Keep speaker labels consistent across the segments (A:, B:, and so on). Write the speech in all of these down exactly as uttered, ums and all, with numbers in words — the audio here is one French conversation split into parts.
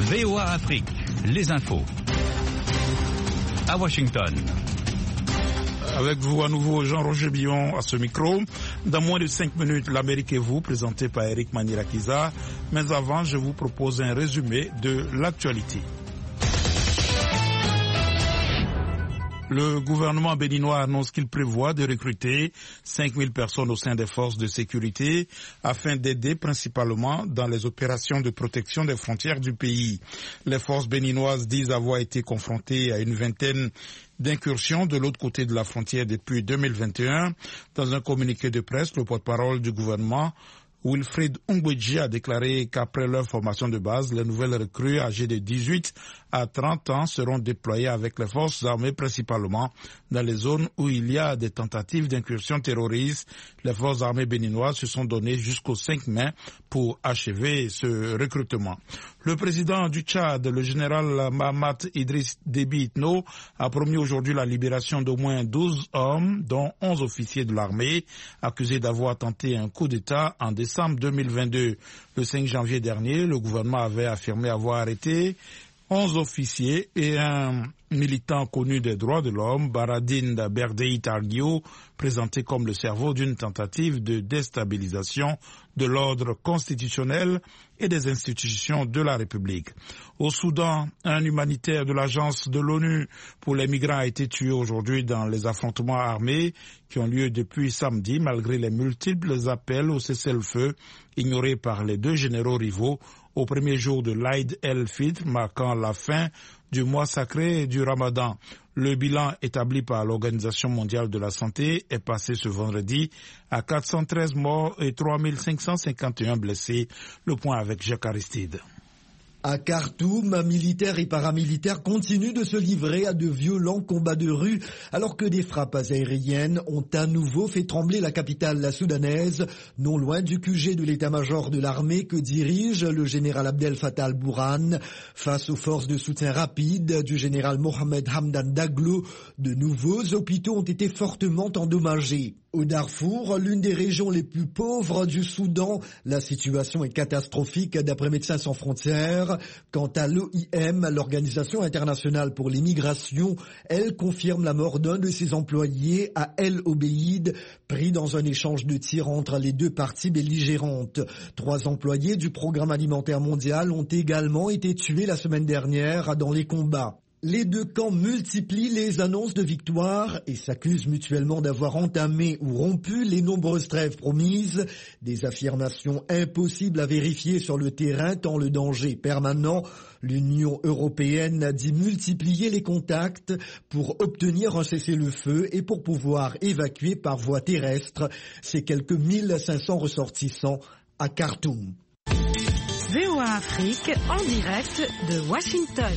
A: V O A Afrique, les infos. À Washington.
B: Avec vous à nouveau Jean-Roger Billon à ce micro. Dans moins de cinq minutes, l'Amérique et vous, présenté par Eric Manirakiza. Mais avant, je vous propose un résumé de l'actualité. Le gouvernement béninois annonce qu'il prévoit de recruter cinq mille personnes au sein des forces de sécurité afin d'aider principalement dans les opérations de protection des frontières du pays. Les forces béninoises disent avoir été confrontées à une vingtaine d'incursions de l'autre côté de la frontière depuis deux mille vingt et un. Dans un communiqué de presse, le porte-parole du gouvernement, Wilfred Ongweji, a déclaré qu'après leur formation de base, les nouvelles recrues âgées de dix-huit à trente ans seront déployées avec les forces armées principalement dans les zones où il y a des tentatives d'incursion terroristes. Les forces armées béninoises se sont données jusqu'au cinq mai pour achever ce recrutement. Le président du Tchad, le général Mahamat Idriss Déby Itno, a promis aujourd'hui la libération d'au moins douze hommes, dont onze officiers de l'armée, accusés d'avoir tenté un coup d'État en décembre deux mille vingt-deux. Le cinq janvier dernier, le gouvernement avait affirmé avoir arrêté onze officiers et un militant connu des droits de l'homme, Baradine Berdei Targio, présenté comme le cerveau d'une tentative de déstabilisation de l'ordre constitutionnel et des institutions de la République. Au Soudan, un humanitaire de l'agence de l'ONU pour les migrants a été tué aujourd'hui dans les affrontements armés qui ont lieu depuis samedi, malgré les multiples appels au cessez-le-feu ignorés par les deux généraux rivaux au premier jour de l'Aïd el-Fitr, marquant la fin du mois sacré du Ramadan. Le bilan établi par l'Organisation mondiale de la santé est passé ce vendredi à quatre cent treize morts et trois mille cinq cent cinquante et un blessés. Le point avec Jacques Aristide.
C: À Khartoum, militaires et paramilitaires continuent de se livrer à de violents combats de rue alors que des frappes aériennes ont à nouveau fait trembler la capitale la soudanaise, non loin du Q G de l'état-major de l'armée que dirige le général Abdel Fattah al-Burhan. Face aux forces de soutien rapide du général Mohamed Hamdan Daglo, de nouveaux hôpitaux ont été fortement endommagés. Au Darfour, l'une des régions les plus pauvres du Soudan, la situation est catastrophique d'après Médecins sans frontières. Quant à l'O I M, l'Organisation internationale pour les migrations, elle confirme la mort d'un de ses employés à El Obeid, pris dans un échange de tirs entre les deux parties belligérantes. Trois employés du Programme alimentaire mondial ont également été tués la semaine dernière dans les combats. Les deux camps multiplient les annonces de victoire et s'accusent mutuellement d'avoir entamé ou rompu les nombreuses trêves promises. Des affirmations impossibles à vérifier sur le terrain tant le danger est permanent. L'Union européenne a dit multiplier les contacts pour obtenir un cessez-le-feu et pour pouvoir évacuer par voie terrestre ces quelques mille cinq cents ressortissants à Khartoum.
D: V O A Afrique en direct de Washington.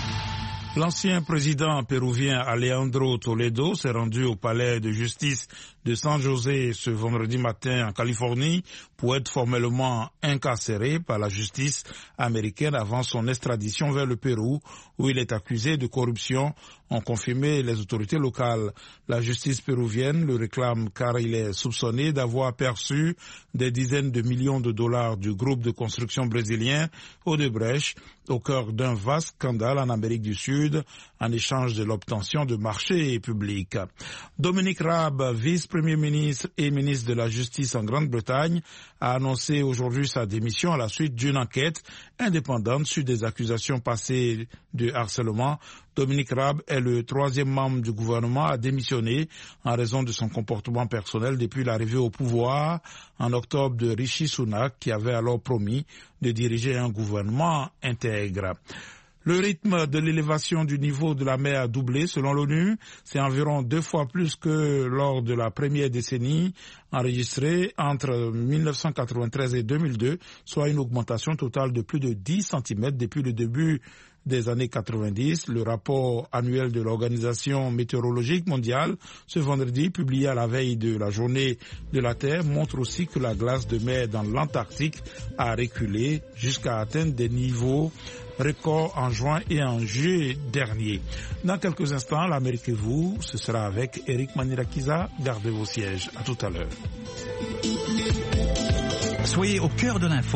B: L'ancien président péruvien Alejandro Toledo s'est rendu au palais de justice de San José ce vendredi matin en Californie pour être formellement incarcéré par la justice américaine avant son extradition vers le Pérou où il est accusé de corruption, ont confirmé les autorités locales. La justice péruvienne le réclame car il est soupçonné d'avoir perçu des dizaines de millions de dollars du groupe de construction brésilien Odebrecht au cœur d'un vaste scandale en Amérique du Sud en échange de l'obtention de marchés publics. Dominic Raab, vice-premier ministre et ministre de la Justice en Grande-Bretagne, a annoncé aujourd'hui sa démission à la suite d'une enquête indépendante sur des accusations passées de harcèlement. Dominic Raab est le troisième membre du gouvernement à démissionner en raison de son comportement personnel depuis l'arrivée au pouvoir en octobre de Rishi Sunak, qui avait alors promis de diriger un gouvernement intègre. Le rythme de l'élévation du niveau de la mer a doublé selon l'ONU. C'est environ deux fois plus que lors de la première décennie enregistrée entre mille neuf cent quatre-vingt-treize et deux mille deux, soit une augmentation totale de plus de dix centimètres depuis le début des années quatre-vingt-dix. Le rapport annuel de l'Organisation météorologique mondiale, ce vendredi, publié à la veille de la journée de la Terre, montre aussi que la glace de mer dans l'Antarctique a reculé jusqu'à atteindre des niveaux records en juin et en juillet dernier. Dans quelques instants, l'Amérique et vous, ce sera avec Eric Manirakiza. Gardez vos sièges. À tout à l'heure.
A: Soyez au cœur de l'info.